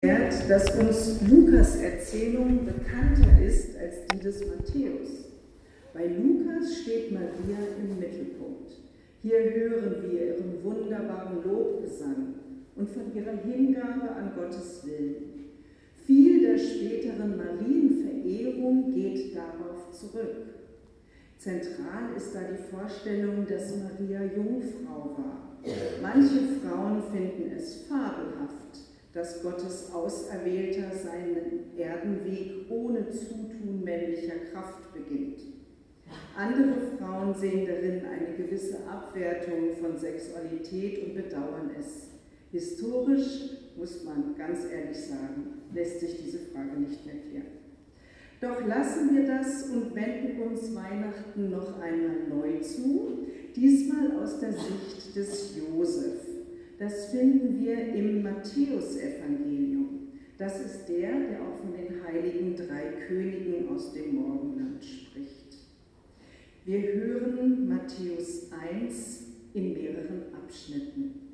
Dass uns Lukas' Erzählung bekannter ist als die des Matthäus. Bei Lukas steht Maria im Mittelpunkt. Hier hören wir ihren wunderbaren Lobgesang und von ihrer Hingabe an Gottes Willen. Viel der späteren Marienverehrung geht darauf zurück. Zentral ist da die Vorstellung, dass Maria Jungfrau war. Manche Frauen finden es fabelhaft, dass Gottes Auserwählter seinen Erdenweg ohne Zutun männlicher Kraft beginnt. Andere Frauen sehen darin eine gewisse Abwertung von Sexualität und bedauern es. Historisch, muss man ganz ehrlich sagen, lässt sich diese Frage nicht mehr klären. Doch lassen wir das und wenden uns Weihnachten noch einmal neu zu, diesmal aus der Sicht des Josef. Das finden wir im Matthäusevangelium. Das ist der auch von den heiligen 3 Königen aus dem Morgenland spricht. Wir hören Matthäus 1 in mehreren Abschnitten.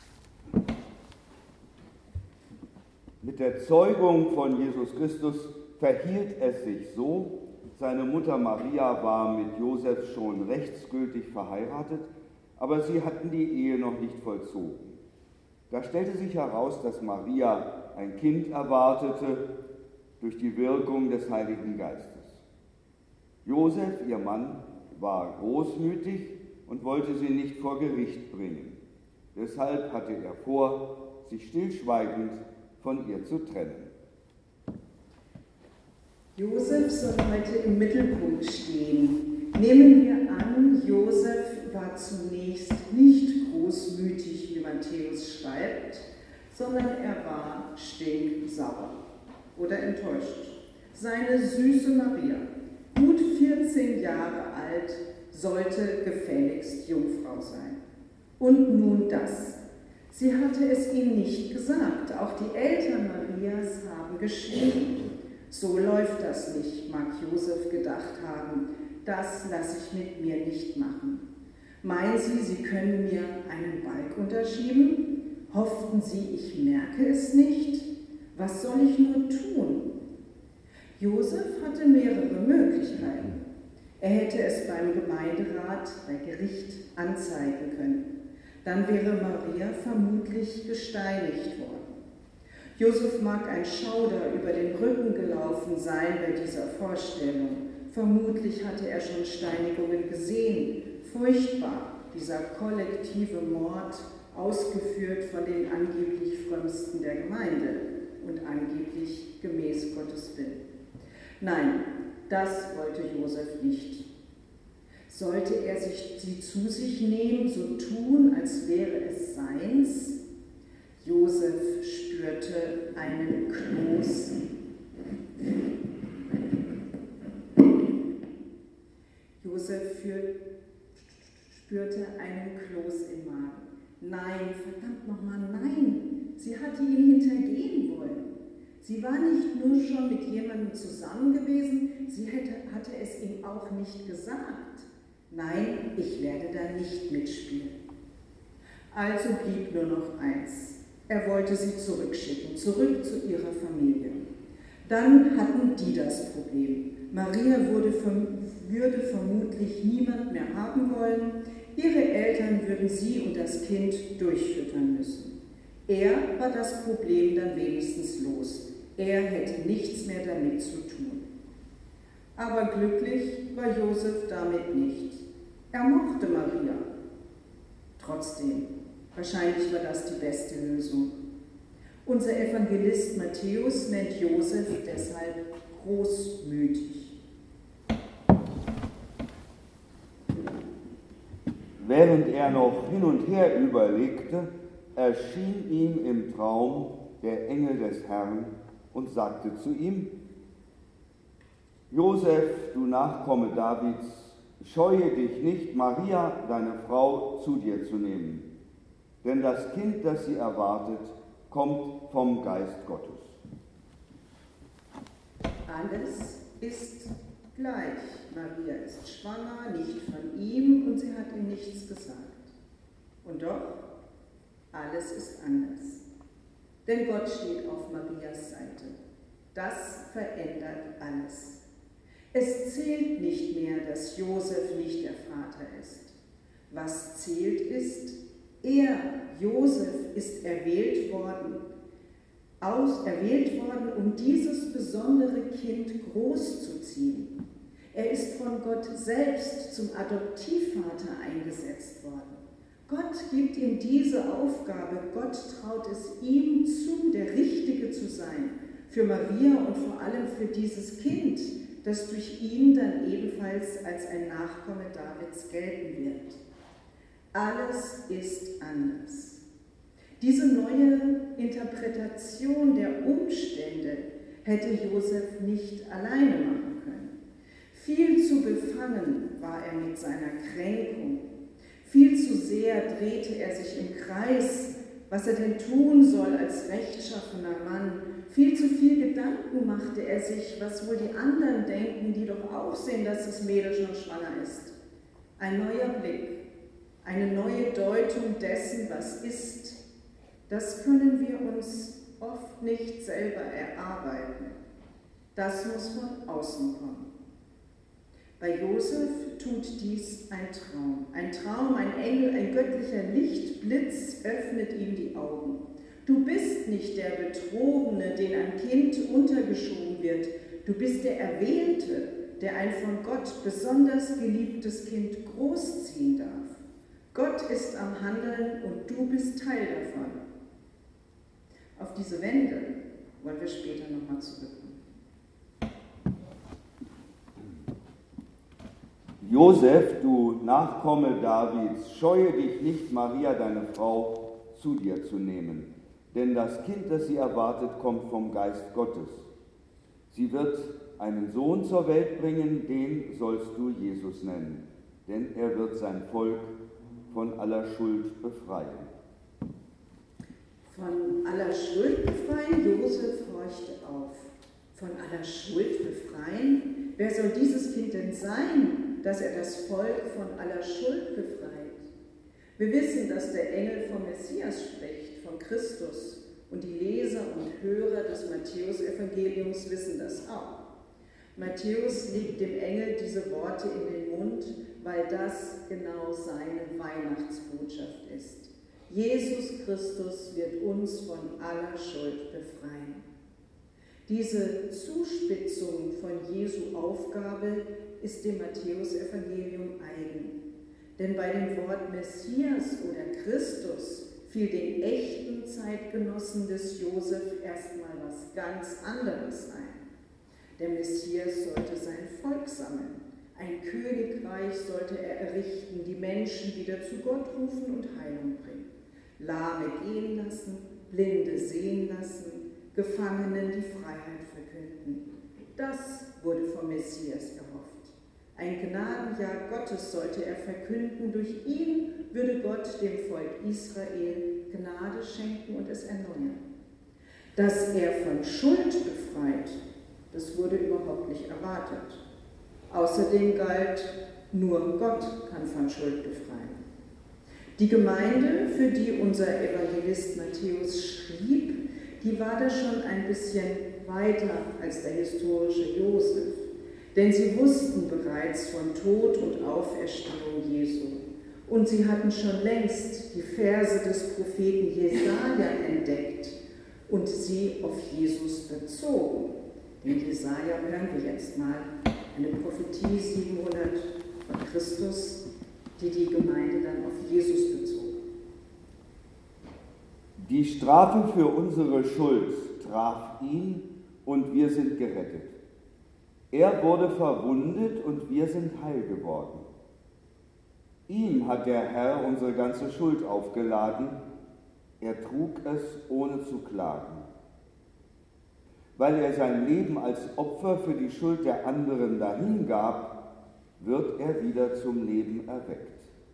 Mit der Zeugung von Jesus Christus verhielt es sich so, seine Mutter Maria war mit Josef schon rechtsgültig verheiratet, aber sie hatten die Ehe noch nicht vollzogen. Da stellte sich heraus, dass Maria ein Kind erwartete durch die Wirkung des Heiligen Geistes. Josef, ihr Mann, war großmütig und wollte sie nicht vor Gericht bringen. Deshalb hatte er vor, sich stillschweigend von ihr zu trennen. Josef soll heute im Mittelpunkt stehen. Nehmen wir an, Josef war zunächst nicht großmütig, wie Matthäus schreibt, sondern er war stinksauer oder enttäuscht. Seine süße Maria, gut 14 Jahre alt, sollte gefälligst Jungfrau sein. Und nun das. Sie hatte es ihm nicht gesagt. Auch die Eltern Marias haben geschwiegen. So läuft das nicht, mag Josef gedacht haben. Das lasse ich mit mir nicht machen. Meinen Sie, Sie können mir einen Balg unterschieben? Hofften Sie, ich merke es nicht? Was soll ich nur tun? Josef hatte mehrere Möglichkeiten. Er hätte es beim Gemeinderat, bei Gericht anzeigen können. Dann wäre Maria vermutlich gesteinigt worden. Josef mag ein Schauder über den Rücken gelaufen sein bei dieser Vorstellung. Vermutlich hatte er schon Steinigungen gesehen. Furchtbar, dieser kollektive Mord, ausgeführt von den angeblich Frömmsten der Gemeinde und angeblich gemäß Gottes Willen. Nein, das wollte Josef nicht. Sollte er sie zu sich nehmen, so tun, als wäre es seins? Josef spürte einen Kloß. Josef spürte einen Kloß im Magen. Nein, verdammt nochmal, nein. Sie hatte ihn hintergehen wollen. Sie war nicht nur schon mit jemandem zusammen gewesen, sie hatte es ihm auch nicht gesagt. Nein, ich werde da nicht mitspielen. Also blieb nur noch eins. Er wollte sie zurückschicken, zurück zu ihrer Familie. Dann hatten die das Problem. Maria würde vermutlich niemand mehr haben wollen. Ihre Eltern würden sie und das Kind durchfüttern müssen. Er war das Problem dann wenigstens los. Er hätte nichts mehr damit zu tun. Aber glücklich war Josef damit nicht. Er mochte Maria. Trotzdem, wahrscheinlich war das die beste Lösung. Unser Evangelist Matthäus nennt Josef deshalb großmütig. Während er noch hin und her überlegte, erschien ihm im Traum der Engel des Herrn und sagte zu ihm: Josef, du Nachkomme Davids, scheue dich nicht, Maria, deine Frau, zu dir zu nehmen, denn das Kind, das sie erwartet, kommt vom Geist Gottes. Alles ist gleich. Maria ist schwanger, nicht von ihm, und sie hat ihm nichts gesagt. Und doch, alles ist anders. Denn Gott steht auf Marias Seite. Das verändert alles. Es zählt nicht mehr, dass Josef nicht der Vater ist. Was zählt ist, Josef, ist erwählt worden, um dieses besondere Kind großzuziehen. Er ist von Gott selbst zum Adoptivvater eingesetzt worden. Gott gibt ihm diese Aufgabe, Gott traut es ihm zu, der Richtige zu sein, für Maria und vor allem für dieses Kind, das durch ihn dann ebenfalls als ein Nachkomme Davids gelten wird. Alles ist anders. Diese neue Interpretation der Umstände hätte Josef nicht alleine machen können. Viel zu befangen war er mit seiner Kränkung. Viel zu sehr drehte er sich im Kreis, was er denn tun soll als rechtschaffener Mann. Viel zu viel Gedanken machte er sich, was wohl die anderen denken, die doch auch sehen, dass das Mädel schon schwanger ist. Ein neuer Blick, eine neue Deutung dessen, was ist, das können wir uns oft nicht selber erarbeiten. Das muss von außen kommen. Bei Josef tut dies ein Traum, ein Engel, ein göttlicher Lichtblitz öffnet ihm die Augen. Du bist nicht der Betrogene, den ein Kind untergeschoben wird. Du bist der Erwählte, der ein von Gott besonders geliebtes Kind großziehen darf. Gott ist am Handeln und du bist Teil davon. Auf diese Wende wollen wir später nochmal zurückkommen. Josef, du Nachkomme Davids, scheue dich nicht, Maria, deine Frau, zu dir zu nehmen, denn das Kind, das sie erwartet, kommt vom Geist Gottes. Sie wird einen Sohn zur Welt bringen, den sollst du Jesus nennen, denn er wird sein Volk von aller Schuld befreien. Von aller Schuld befreien? Josef horchte auf. Von aller Schuld befreien? Wer soll dieses Kind denn sein, dass er das Volk von aller Schuld befreit? Wir wissen, dass der Engel vom Messias spricht, von Christus, und die Leser und Hörer des Matthäus-Evangeliums wissen das auch. Matthäus legt dem Engel diese Worte in den Mund, weil das genau seine Weihnachtsbotschaft ist. Jesus Christus wird uns von aller Schuld befreien. Diese Zuspitzung von Jesu Aufgabe ist dem Matthäus-Evangelium eigen. Denn bei dem Wort Messias oder Christus fiel den echten Zeitgenossen des Josef erstmal was ganz anderes ein. Der Messias sollte sein Volk sammeln. Ein Königreich sollte er errichten, die Menschen wieder zu Gott rufen und Heilung bringen. Lahme gehen lassen, Blinde sehen lassen, Gefangenen die Freiheit verkünden. Das wurde vom Messias erhofft. Ein Gnadenjahr Gottes sollte er verkünden. Durch ihn würde Gott dem Volk Israel Gnade schenken und es erneuern. Dass er von Schuld befreit, das wurde überhaupt nicht erwartet. Außerdem galt, nur Gott kann von Schuld befreien. Die Gemeinde, für die unser Evangelist Matthäus schrieb, die war da schon ein bisschen weiter als der historische Josef. Denn sie wussten bereits von Tod und Auferstehung Jesu. Und sie hatten schon längst die Verse des Propheten Jesaja entdeckt und sie auf Jesus bezogen. Den Jesaja hören wir jetzt mal, eine Prophetie 700 von Christus, die Gemeinde dann auf Jesus bezog. Die Strafe für unsere Schuld traf ihn und wir sind gerettet. Er wurde verwundet und wir sind heil geworden. Ihm hat der Herr unsere ganze Schuld aufgeladen. Er trug es ohne zu klagen. Weil er sein Leben als Opfer für die Schuld der anderen dahingab, wird er wieder zum Leben erweckt.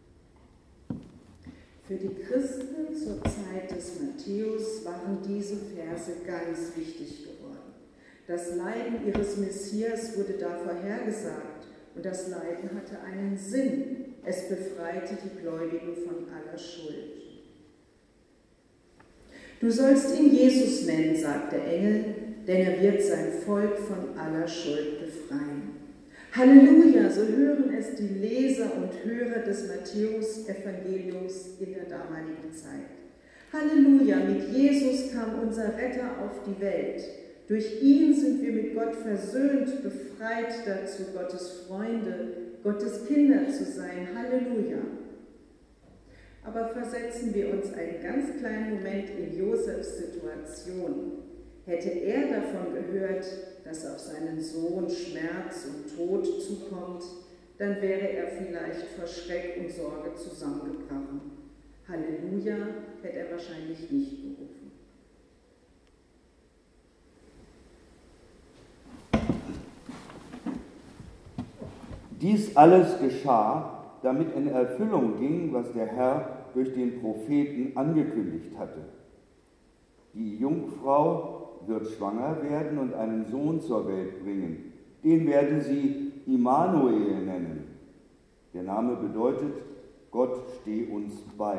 Für die Christen zur Zeit des Matthäus waren diese Verse ganz wichtig geworden. Das Leiden ihres Messias wurde da vorhergesagt und das Leiden hatte einen Sinn. Es befreite die Gläubigen von aller Schuld. Du sollst ihn Jesus nennen, sagt der Engel, denn er wird sein Volk von aller Schuld befreien. Halleluja, so hören es die Leser und Hörer des Matthäus-Evangeliums in der damaligen Zeit. Halleluja, mit Jesus kam unser Retter auf die Welt. Durch ihn sind wir mit Gott versöhnt, befreit dazu, Gottes Freunde, Gottes Kinder zu sein. Halleluja. Aber versetzen wir uns einen ganz kleinen Moment in Josefs Situation. Hätte er davon gehört, dass auf seinen Sohn Schmerz und Tod zukommt, dann wäre er vielleicht vor Schreck und Sorge zusammengebrochen. Halleluja hätte er wahrscheinlich nicht gerufen. Dies alles geschah, damit in Erfüllung ging, was der Herr durch den Propheten angekündigt hatte. Die Jungfrau wird schwanger werden und einen Sohn zur Welt bringen. Den werden sie Immanuel nennen. Der Name bedeutet, Gott stehe uns bei.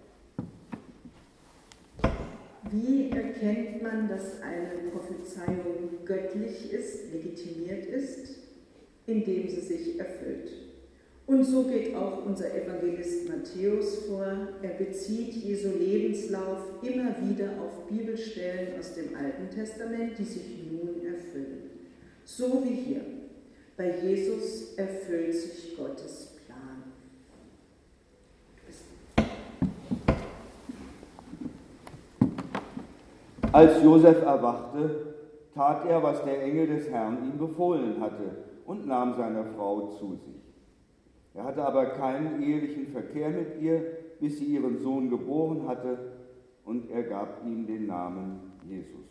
Wie erkennt man, dass eine Prophezeiung göttlich ist, legitimiert ist? Indem sie sich erfüllt. Und so geht auch unser Evangelist Matthäus vor. Er bezieht Jesu Lebenslauf immer wieder auf Bibelstellen aus dem Alten Testament, die sich nun erfüllen. So wie hier. Bei Jesus erfüllt sich Gottes Plan. Als Josef erwachte, tat er, was der Engel des Herrn ihm befohlen hatte, und nahm seine Frau zu sich. Er hatte aber keinen ehelichen Verkehr mit ihr, bis sie ihren Sohn geboren hatte, und er gab ihm den Namen Jesus.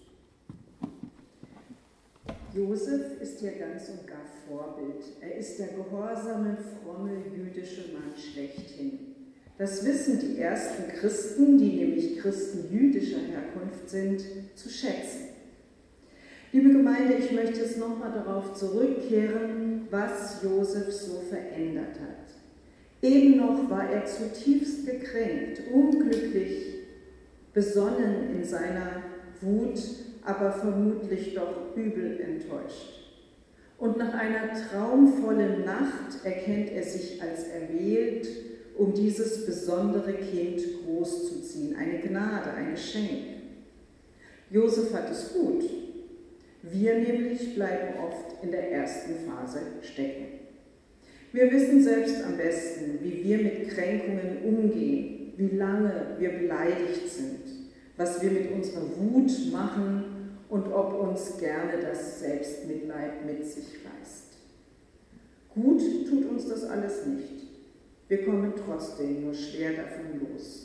Josef ist hier ganz und gar Vorbild. Er ist der gehorsame, fromme, jüdische Mann schlechthin. Das wissen die ersten Christen, die nämlich Christen jüdischer Herkunft sind, zu schätzen. Liebe Gemeinde, ich möchte es nochmal darauf zurückkehren, was Josef so verändert hat. Eben noch war er zutiefst gekränkt, unglücklich, besonnen in seiner Wut, aber vermutlich doch übel enttäuscht. Und nach einer traumvollen Nacht erkennt er sich als erwählt, um dieses besondere Kind großzuziehen. Eine Gnade, ein Geschenk. Josef hat es gut. Wir nämlich bleiben oft in der ersten Phase stecken. Wir wissen selbst am besten, wie wir mit Kränkungen umgehen, wie lange wir beleidigt sind, was wir mit unserer Wut machen und ob uns gerne das Selbstmitleid mit sich reißt. Gut tut uns das alles nicht. Wir kommen trotzdem nur schwer davon los.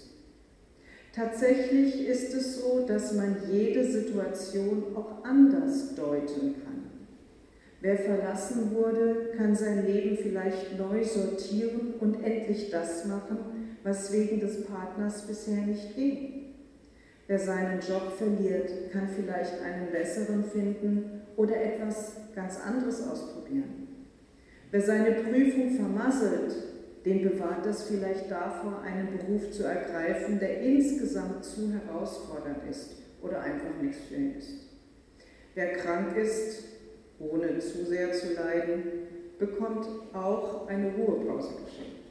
Tatsächlich ist es so, dass man jede Situation auch anders deuten kann. Wer verlassen wurde, kann sein Leben vielleicht neu sortieren und endlich das machen, was wegen des Partners bisher nicht ging. Wer seinen Job verliert, kann vielleicht einen besseren finden oder etwas ganz anderes ausprobieren. Wer seine Prüfung vermasselt, den bewahrt das vielleicht davor, einen Beruf zu ergreifen, der insgesamt zu herausfordernd ist oder einfach nichts für ihn ist. Wer krank ist, ohne zu sehr zu leiden, bekommt auch eine Ruhepause geschenkt.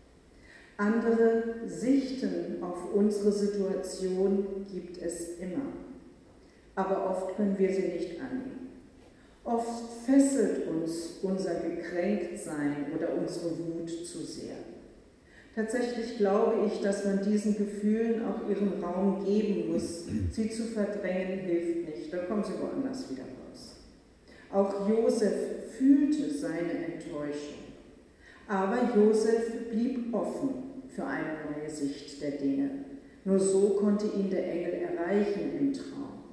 Andere Sichten auf unsere Situation gibt es immer, aber oft können wir sie nicht annehmen. Oft fesselt uns unser Gekränktsein oder unsere Wut zu sehr. Tatsächlich glaube ich, dass man diesen Gefühlen auch ihren Raum geben muss. Sie zu verdrängen hilft nicht, da kommen sie woanders wieder raus. Auch Josef fühlte seine Enttäuschung, aber Josef blieb offen für eine neue Sicht der Dinge. Nur so konnte ihn der Engel erreichen im Traum.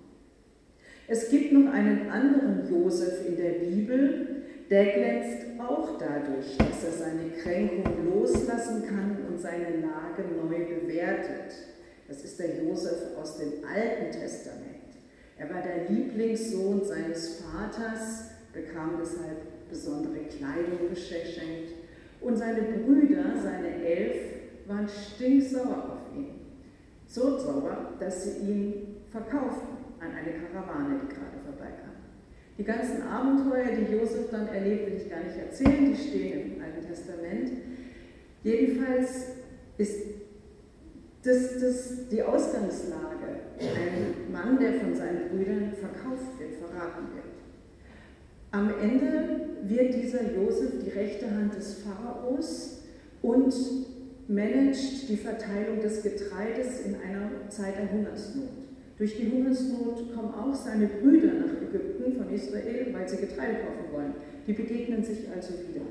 Es gibt noch einen anderen Josef in der Bibel, der glänzt auch dadurch, dass er seine Kränkung loslassen kann und seine Lage neu bewertet. Das ist der Josef aus dem Alten Testament. Er war der Lieblingssohn seines Vaters, bekam deshalb besondere Kleidung geschenkt und seine Brüder, seine 11, waren stinksauer auf ihn. So sauer, dass sie ihn verkauften an eine Karawane, die gerade vorbeikam. Die ganzen Abenteuer, die Josef dann erlebt, will ich gar nicht erzählen, die stehen im Alten Testament. Jedenfalls ist das die Ausgangslage. Ein Mann, der von seinen Brüdern verkauft wird, verraten wird. Am Ende wird dieser Josef die rechte Hand des Pharaos und managt die Verteilung des Getreides in einer Zeit der Hungersnot. Durch die Hungersnot kommen auch seine Brüder nach Ägypten von Israel, weil sie Getreide kaufen wollen. Die begegnen sich also wieder.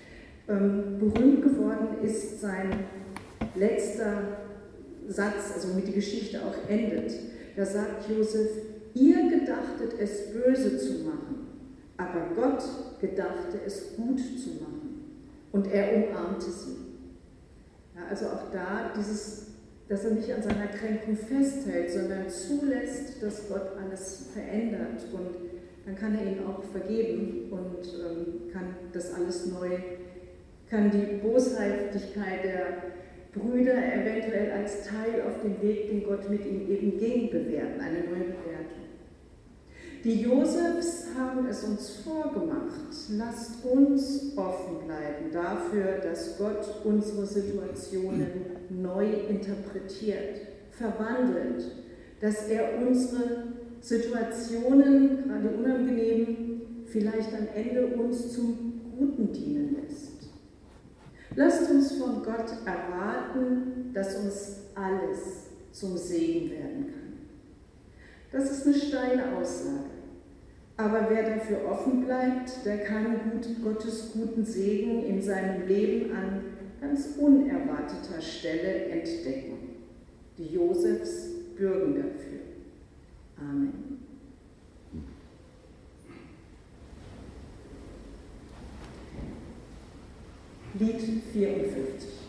Berühmt geworden ist sein letzter Satz, also womit die Geschichte auch endet. Da sagt Josef, ihr gedachtet es böse zu machen, aber Gott gedachte es gut zu machen. Und er umarmte sie. Ja, also auch da dass er nicht an seiner Kränkung festhält, sondern zulässt, dass Gott alles verändert. Und dann kann er ihn auch vergeben und kann das alles neu, kann die Boshaftigkeit der Brüder eventuell als Teil auf dem Weg, den Gott mit ihm eben ging, bewerten, eine neue Bewertung. Die Josefs haben es uns vorgemacht. Lasst uns offen bleiben dafür, dass Gott unsere Situationen neu interpretiert, verwandelt, dass er unsere Situationen, gerade unangenehm, vielleicht am Ende uns zum Guten dienen lässt. Lasst uns von Gott erwarten, dass uns alles zum Segen werden kann. Das ist eine steile Aussage. Aber wer dafür offen bleibt, der kann Gottes guten Segen in seinem Leben an ganz unerwarteter Stelle entdecken. Die Josefs bürgen dafür. Amen. Lied 54.